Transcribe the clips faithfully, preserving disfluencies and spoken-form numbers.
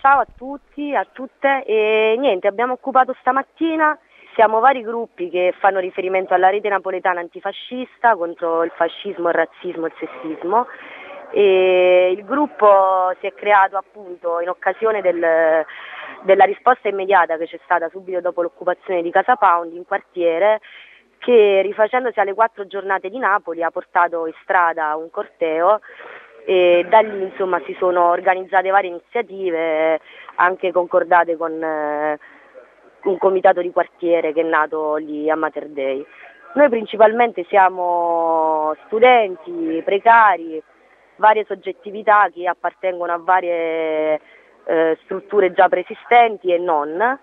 ciao a tutti, a tutte e niente, abbiamo occupato stamattina, siamo vari gruppi che fanno riferimento alla rete napoletana antifascista contro il fascismo, il razzismo e il sessismo e il gruppo si è creato appunto in occasione del, della risposta immediata che c'è stata subito dopo l'occupazione di Casa Pound in quartiere, che rifacendosi alle quattro giornate di Napoli ha portato in strada un corteo e da lì insomma si sono organizzate varie iniziative anche concordate con eh, un comitato di quartiere che è nato lì a Mater Dei. Noi principalmente siamo studenti, precari, varie soggettività che appartengono a varie eh, strutture già preesistenti e non,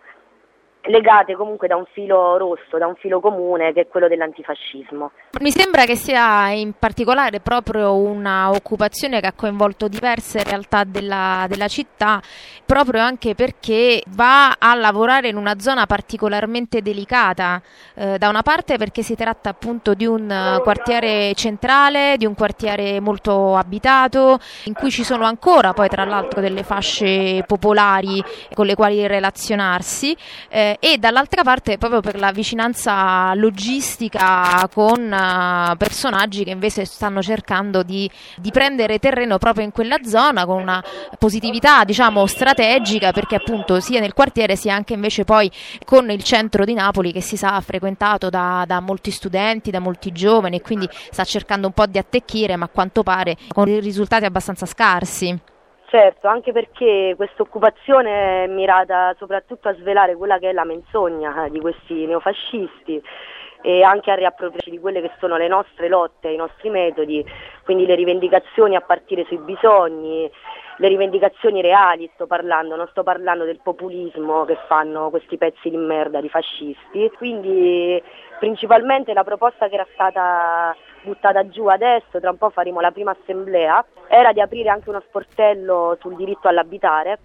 legate comunque da un filo rosso, da un filo comune che è quello dell'antifascismo. Mi sembra che sia in particolare proprio una occupazione che ha coinvolto diverse realtà della, della città, proprio anche perché va a lavorare in una zona particolarmente delicata, eh, da una parte perché si tratta appunto di un quartiere centrale, di un quartiere molto abitato, in cui ci sono ancora poi tra l'altro delle fasce popolari con le quali relazionarsi, eh, e dall'altra parte proprio per la vicinanza logistica con uh, personaggi che invece stanno cercando di, di prendere terreno proprio in quella zona con una positività diciamo strategica, perché appunto sia nel quartiere sia anche invece poi con il centro di Napoli che si sa frequentato da, da molti studenti, da molti giovani, e quindi sta cercando un po' di attecchire, ma a quanto pare con risultati abbastanza scarsi. Certo, anche perché questa occupazione è mirata soprattutto a svelare quella che è la menzogna di questi neofascisti e anche a riappropriarci di quelle che sono le nostre lotte, i nostri metodi, quindi le rivendicazioni a partire sui bisogni, le rivendicazioni reali sto parlando, non sto parlando del populismo che fanno questi pezzi di merda di fascisti. Quindi principalmente la proposta che era stata buttata giù adesso, tra un po' faremo la prima assemblea, era di aprire anche uno sportello sul diritto all'abitare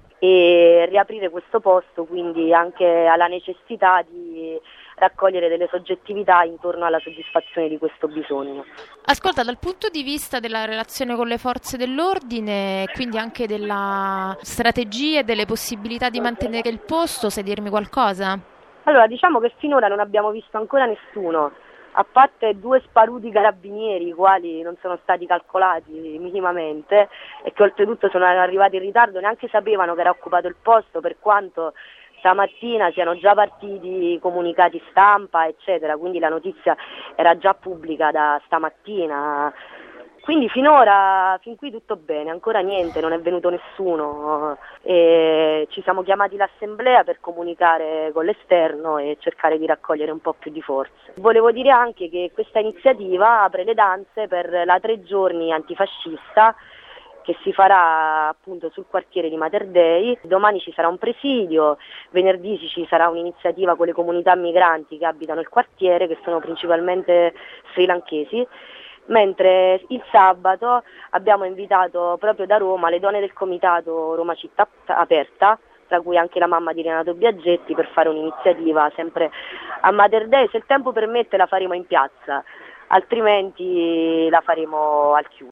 e riaprire questo posto quindi anche alla necessità di raccogliere delle soggettività intorno alla soddisfazione di questo bisogno. Ascolta, dal punto di vista della relazione con le forze dell'ordine, quindi anche della strategia e delle possibilità di mantenere il posto, sai dirmi qualcosa? Allora, diciamo che finora non abbiamo visto ancora nessuno, a parte due sparuti carabinieri, i quali non sono stati calcolati minimamente e che oltretutto sono arrivati in ritardo, neanche sapevano che era occupato il posto, per quanto stamattina siano già partiti comunicati stampa, eccetera, quindi la notizia era già pubblica da stamattina. Quindi finora, fin qui tutto bene, ancora niente, non è venuto nessuno e ci siamo chiamati l'assemblea per comunicare con l'esterno e cercare di raccogliere un po' più di forze. Volevo dire anche che questa iniziativa apre le danze per la tre giorni antifascista che si farà appunto sul quartiere di Mater Dei. Domani ci sarà un presidio, venerdì ci sarà un'iniziativa con le comunità migranti che abitano il quartiere, che sono principalmente srilankesi, mentre il sabato abbiamo invitato proprio da Roma le donne del comitato Roma Città Aperta, tra cui anche la mamma di Renato Biagetti, per fare un'iniziativa sempre a Mater Dei. Se il tempo permette la faremo in piazza, altrimenti la faremo al chiuso.